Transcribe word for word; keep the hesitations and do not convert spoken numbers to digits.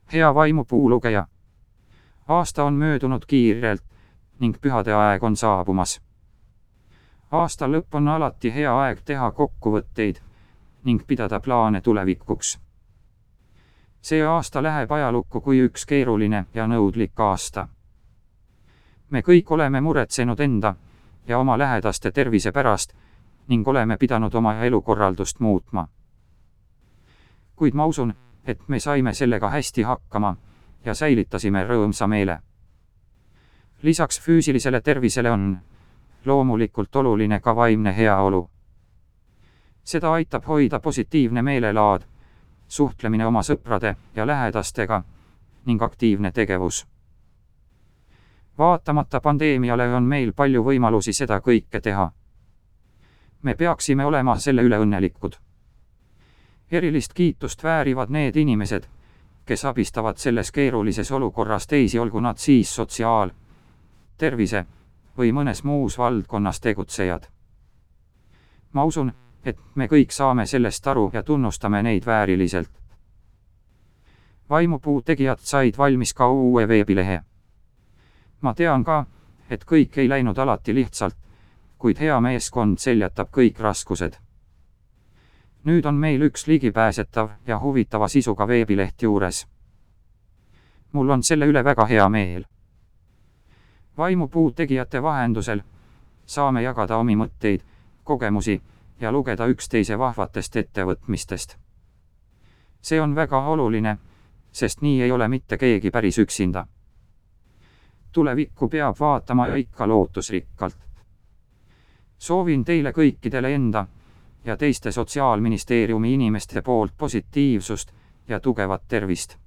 Hea vaimupuu lugeja. Aasta on möödunud kiirelt ning pühade aeg on saabumas. Aasta lõpp on alati hea aeg teha kokkuvõtteid ning pidada plaane tulevikuks. See aasta läheb ajalukku kui üks keeruline ja nõudlik aasta. Me kõik oleme muretsenud enda ja oma lähedaste tervise pärast ning oleme pidanud oma elukorraldust muutma. Kuid ma usun, et me saime sellega hästi hakkama ja säilitasime rõõmsa meele. Lisaks füüsilisele tervisele on loomulikult oluline ka vaimne heaolu. Seda aitab hoida positiivne meelelaad, suhtlemine oma sõprade ja lähedastega ning aktiivne tegevus. Vaatamata pandeemiale on meil palju võimalusi seda kõike teha. Me peaksime olema selle üle õnnelikud. Erilist kiitust väärivad need inimesed, kes abistavad selles keerulises olukorras teisi, olgu nad siis sotsiaal-, tervise- või mõnes muus valdkonnas tegutsejad. Ma usun, et me kõik saame sellest aru ja tunnustame neid vääriliselt. Vaimupuu tegijad said valmis ka uue veebilehe. Ma tean ka, et kõik ei läinud alati lihtsalt, kuid hea meeskond seljatab kõik raskused. Nüüd on meil üks ligipääsetav ja huvitava sisuga veebileht juures. Mul on selle üle väga hea meel. Vaimupuu tegijate vahendusel saame jagada omi mõtteid, kogemusi ja lugeda üksteise vahvatest ettevõtmistest. See on väga oluline, sest nii ei ole mitte keegi päris üksinda. Tulevikku peab vaatama ja ikka lootusrikkalt. Soovin teile kõikidele enda ja teiste Sotsiaalministeeriumi inimeste poolt positiivsust ja tugevat tervist.